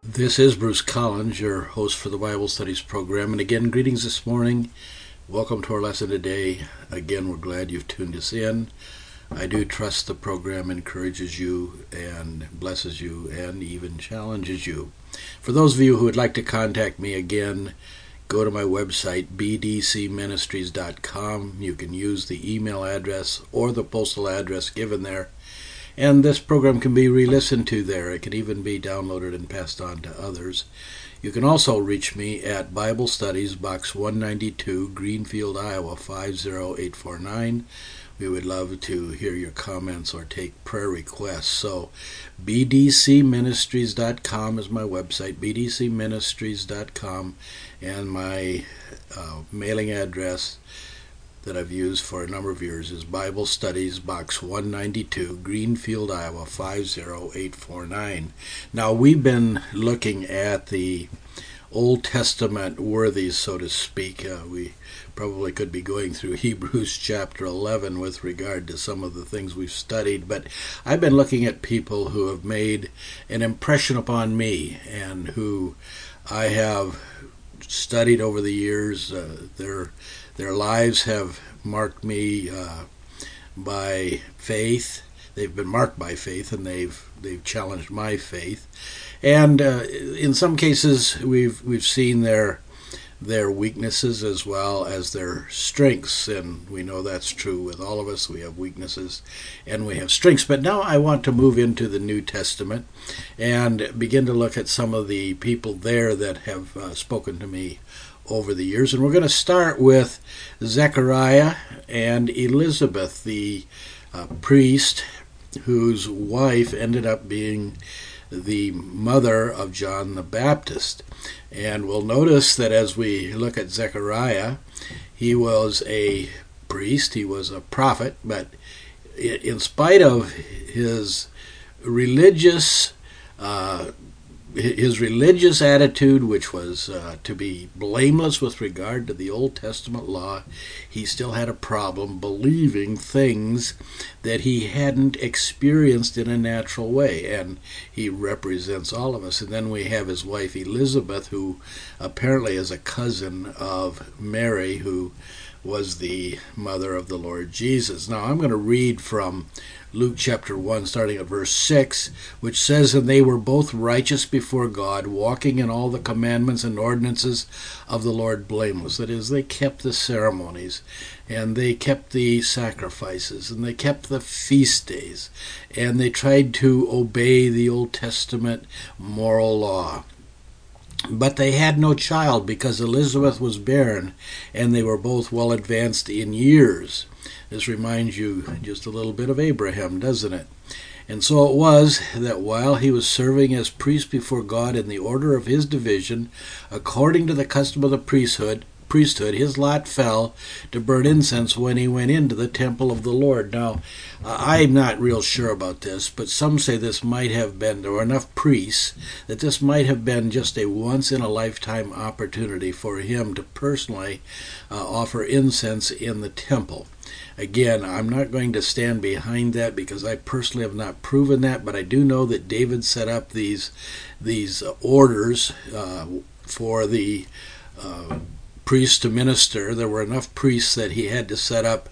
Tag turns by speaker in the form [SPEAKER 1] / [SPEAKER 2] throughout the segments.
[SPEAKER 1] This is Bruce Collins, your host for the Bible Studies program. And again, greetings this morning. Welcome to our lesson today. Again, we're glad you've tuned us in. I do trust the program encourages you and blesses you and even challenges you. For those of you who would like to contact me again, go to my website, bdcministries.com. You can use the email address or the postal address given there. And this program can be re-listened to there. It can even be downloaded and passed on to others. You can also reach me at Bible Studies, Box 192, Greenfield, Iowa, 50849. We would love to hear your comments or take prayer requests. So bdcministries.com is my website, bdcministries.com, and my mailing address that I've used for a number of years is Bible Studies, Box 192, Greenfield, Iowa, 50849. Now, we've been looking at the Old Testament worthies, so to speak. We probably could be going through Hebrews chapter 11 with regard to some of the things we've studied, but I've been looking at people who have made an impression upon me and who I have studied over the years. Their lives have marked me by faith. They've been marked by faith, and they've challenged my faith. And in some cases, we've seen their weaknesses as well as their strengths, and we know that's true with all of us. We have weaknesses and we have strengths. But now I want to move into the New Testament and begin to look at some of the people there that have spoken to me over the years. And we're going to start with Zechariah and Elizabeth, the priest whose wife ended up being the mother of John the Baptist. And we'll notice that as we look at Zechariah, he was a priest, he was a prophet, but in spite of his religious attitude, which was to be blameless with regard to the Old Testament law, he still had a problem believing things that he hadn't experienced in a natural way, and he represents all of us. And then we have his wife Elizabeth, who apparently is a cousin of Mary, who was the mother of the Lord Jesus. Now I'm going to read from Luke chapter 1, starting at verse 6, which says, "And they were both righteous before God, walking in all the commandments and ordinances of the Lord blameless." That is, they kept the ceremonies, and they kept the sacrifices, and they kept the feast days, and they tried to obey the Old Testament moral law. But they had no child because Elizabeth was barren, and they were both well advanced in years. This reminds you just a little bit of Abraham, doesn't it? And so it was that while he was serving as priest before God in the order of his division, according to the custom of the priesthood, his lot fell to burn incense when he went into the temple of the Lord. Now, I'm not real sure about this, but some say this might have been, there were enough priests, that this might have been just a once-in-a-lifetime opportunity for him to personally offer incense in the temple. Again, I'm not going to stand behind that because I personally have not proven that, but I do know that David set up these orders for the priests to minister. There were enough priests that he had to set up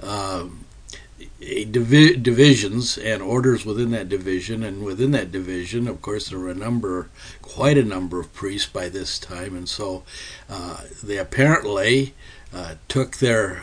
[SPEAKER 1] divisions and orders within that division, and within that division, of course, there were quite a number of priests by this time, and so they apparently took their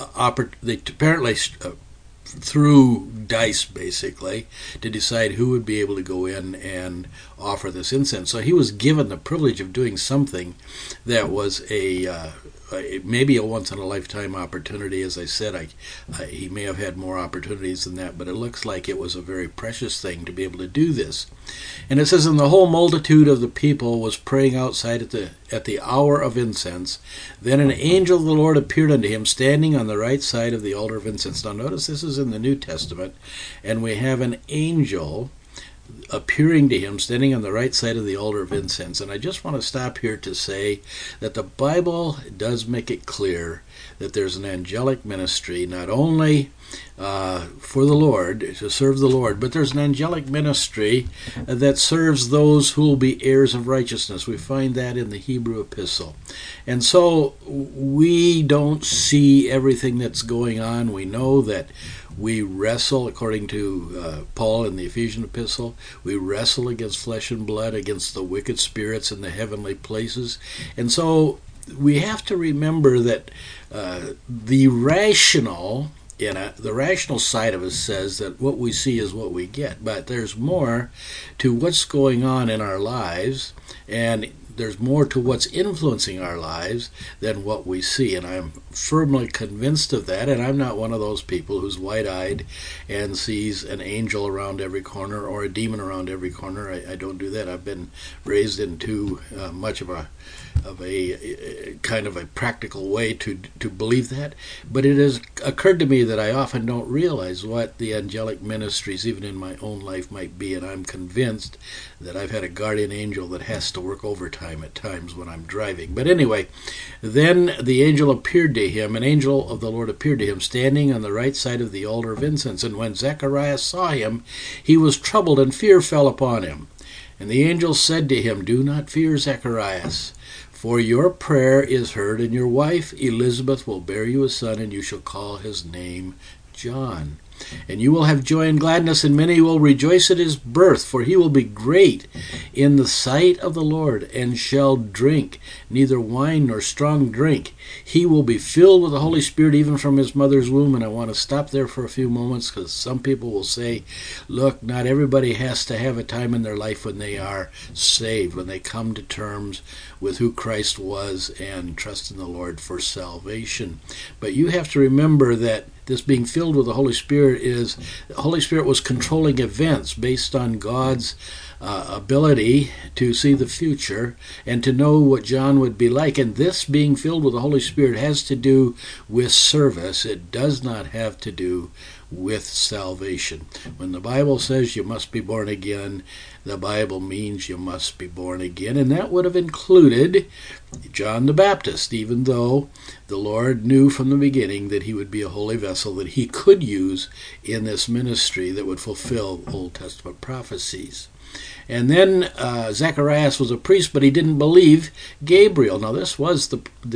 [SPEAKER 1] threw dice, basically, to decide who would be able to go in and offer this incense. So he was given the privilege of doing something that was maybe a once-in-a-lifetime opportunity. As I said, he may have had more opportunities than that, but it looks like it was a very precious thing to be able to do this. And it says, "And the whole multitude of the people was praying outside at the hour of incense. Then an angel of the Lord appeared unto him, standing on the right side of the altar of incense." Now notice this is in the New Testament, and we have an angel appearing to him, standing on the right side of the altar of incense. And I just want to stop here to say that the Bible does make it clear that there's an angelic ministry, not only for the Lord, to serve the Lord, but there's an angelic ministry that serves those who will be heirs of righteousness. We find that in the Hebrew epistle. And so we don't see everything that's going on. We know that we wrestle, according to Paul in the Ephesian epistle, we wrestle against flesh and blood, against the wicked spirits in the heavenly places. And so we have to remember that the rational side of us says that what we see is what we get, but there's more to what's going on in our lives, and there's more to what's influencing our lives than what we see. And I'm firmly convinced of that, and I'm not one of those people who's wide-eyed and sees an angel around every corner or a demon around every corner. I don't do that. I've been raised in too much of a kind of a practical way to believe that. But it has occurred to me that I often don't realize what the angelic ministries, even in my own life, might be, and I'm convinced that I've had a guardian angel that has to work overtime at times when I'm driving. But anyway, then the angel appeared to him, an angel of the Lord appeared to him, standing on the right side of the altar of incense. And when Zacharias saw him, he was troubled, and fear fell upon him. And the angel said to him, "Do not fear, Zacharias, for your prayer is heard, and your wife Elizabeth will bear you a son, and you shall call his name John. And you will have joy and gladness, and many will rejoice at his birth, for he will be great in the sight of the Lord, and shall drink neither wine nor strong drink. He will be filled with the Holy Spirit even from his mother's womb." And I want to stop there for a few moments, because some people will say, look, not everybody has to have a time in their life when they are saved, when they come to terms with who Christ was and trust in the Lord for salvation. But you have to remember that this being filled with the Holy Spirit is, the Holy Spirit was controlling events based on God's ability to see the future and to know what John would be like. And this being filled with the Holy Spirit has to do with service. It does not have to do with salvation. When the Bible says you must be born again, the Bible means you must be born again. And that would have included John the Baptist, even though the Lord knew from the beginning that he would be a holy vessel that he could use in this ministry that would fulfill Old Testament prophecies. And then Zacharias was a priest, but he didn't believe Gabriel. Now this was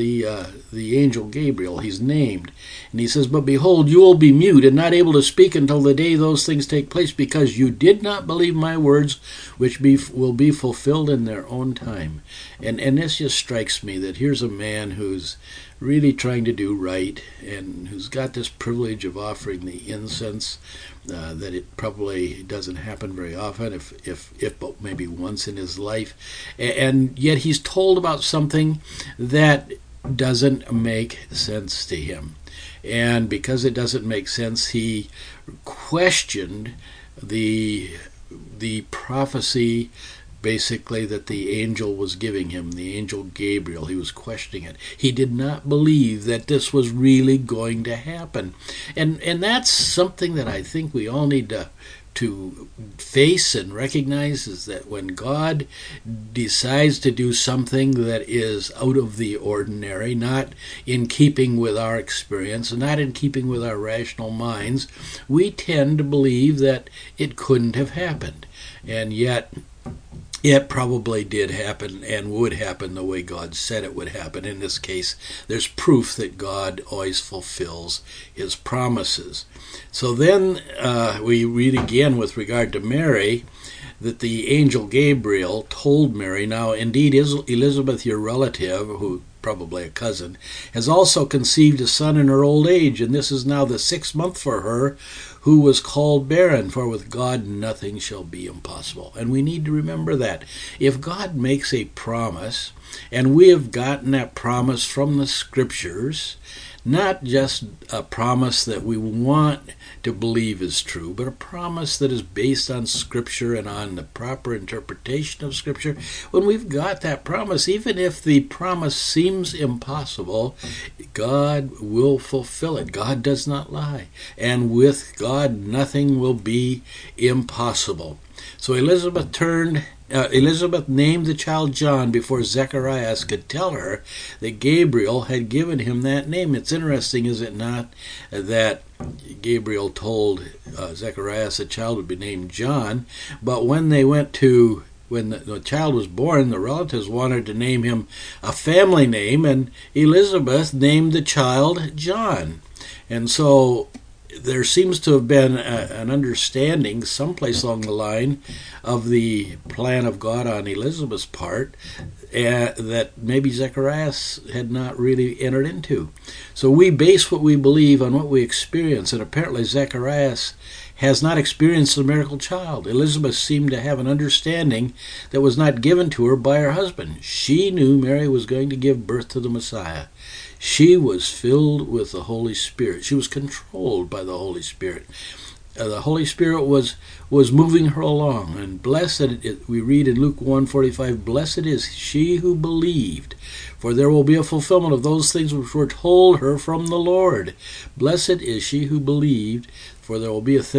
[SPEAKER 1] the angel Gabriel. He's named, and he says, "But behold, you will be mute and not able to speak until the day those things take place, because you did not believe my words, which will be fulfilled in their own time." And this just strikes me that here's a man who's really trying to do right, and who's got this privilege of offering the incense that it probably doesn't happen very often, if but maybe once in his life. And yet he's told about something that doesn't make sense to him. And because it doesn't make sense, he questioned the prophecy basically that the angel was giving him, the angel Gabriel. He was questioning it. He did not believe that this was really going to happen. And that's something that I think we all need to face and recognize, is that when God decides to do something that is out of the ordinary, not in keeping with our experience, not in keeping with our rational minds, we tend to believe that it couldn't have happened. And yet it probably did happen and would happen the way God said it would happen. In this case, there's proof that God always fulfills his promises. So then we read again with regard to Mary that the angel Gabriel told Mary, "Now indeed Elizabeth, your relative," who probably a cousin, "has also conceived a son in her old age, and this is now the 6th month for her, who was called barren, for with God nothing shall be impossible." And we need to remember that. If God makes a promise, and we have gotten that promise from the Scriptures, not just a promise that we want to believe is true, but a promise that is based on Scripture and on the proper interpretation of Scripture, when we've got that promise, even if the promise seems impossible, God will fulfill it. God does not lie. And with God, nothing will be impossible. So Elizabeth named the child John before Zacharias could tell her that Gabriel had given him that name. It's interesting, is it not, that Gabriel told Zacharias the child would be named John, but when the child was born, the relatives wanted to name him a family name, and Elizabeth named the child John. And so there seems to have been an understanding someplace along the line of the plan of God on Elizabeth's part that maybe Zacharias had not really entered into. So we base what we believe on what we experience, and apparently Zacharias has not experienced the miracle child. Elizabeth seemed to have an understanding that was not given to her by her husband. She knew Mary was going to give birth to the Messiah. She was filled with the Holy Spirit. She was controlled by the Holy Spirit. The Holy Spirit was moving her along. And blessed, we read in Luke 1:45, blessed is she who believed, for there will be a fulfillment of those things which were told her from the Lord. Blessed is she who believed, for there will be those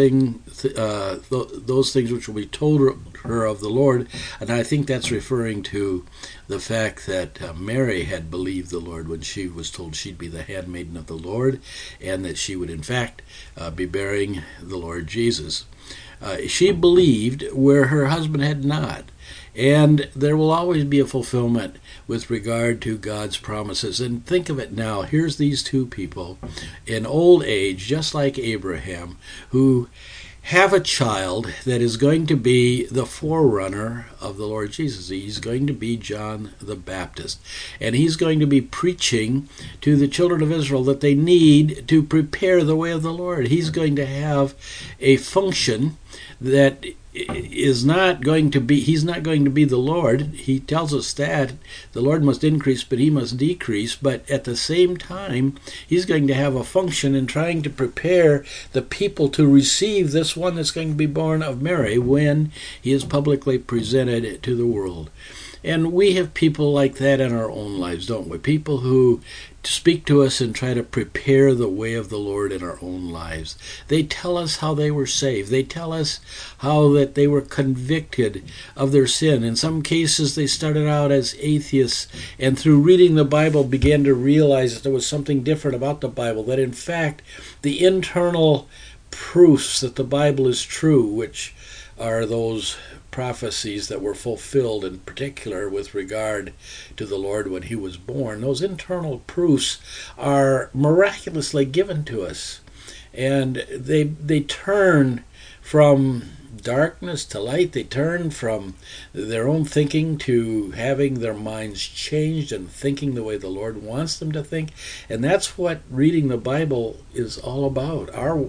[SPEAKER 1] things which will be told her of the Lord. And I think that's referring to the fact that Mary had believed the Lord when she was told she'd be the handmaiden of the Lord, and that she would in fact be bearing the Lord Jesus. She believed where her husband had not. And there will always be a fulfillment with regard to God's promises. And think of it now. Here's these two people in old age, just like Abraham, who have a child that is going to be the forerunner of the Lord Jesus. He's going to be John the Baptist. And he's going to be preaching to the children of Israel that they need to prepare the way of the Lord. He's going to have a function that he's not going to be the Lord. He tells us that the Lord must increase, but he must decrease. But at the same time, he's going to have a function in trying to prepare the people to receive this one that's going to be born of Mary when he is publicly presented to the world. And we have people like that in our own lives, don't we? People who speak to us and try to prepare the way of the Lord in our own lives. They tell us how they were saved. They tell us how that they were convicted of their sin. In some cases, they started out as atheists, and through reading the Bible began to realize that there was something different about the Bible, that in fact, the internal proofs that the Bible is true, which are those prophecies that were fulfilled, in particular with regard to the Lord when he was born, those internal proofs are miraculously given to us. And they turn from darkness to light. They turn from their own thinking to having their minds changed and thinking the way the Lord wants them to think. And that's what reading the Bible is all about.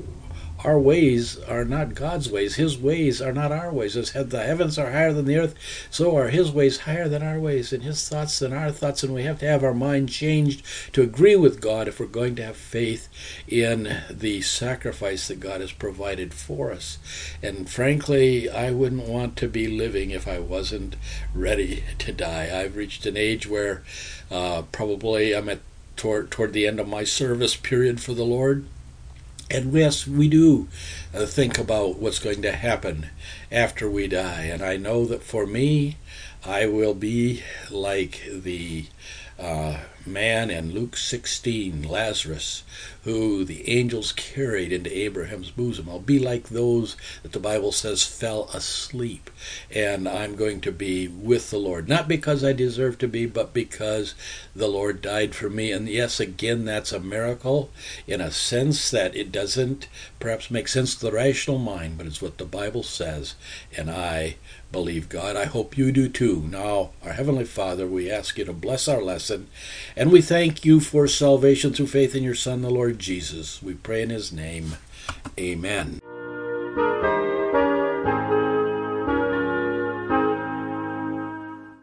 [SPEAKER 1] Our ways are not God's ways. His ways are not our ways. As the heavens are higher than the earth, so are his ways higher than our ways, and his thoughts than our thoughts. And we have to have our mind changed to agree with God if we're going to have faith in the sacrifice that God has provided for us. And frankly, I wouldn't want to be living if I wasn't ready to die. I've reached an age where probably I'm toward the end of my service period for the Lord. And yes, we do think about what's going to happen after we die. And I know that for me, I will be like the man in Luke 16, Lazarus, who the angels carried into Abraham's bosom. I'll be like those that the Bible says fell asleep. And I'm going to be with the Lord, not because I deserve to be, but because the Lord died for me. And yes, again, that's a miracle in a sense that it doesn't perhaps make sense to the rational mind, but it's what the Bible says. And I believe God. I hope you do too. Now, our Heavenly Father, we ask you to bless our lesson, and we thank you for salvation through faith in your Son, the Lord Jesus. We pray in his name. Amen.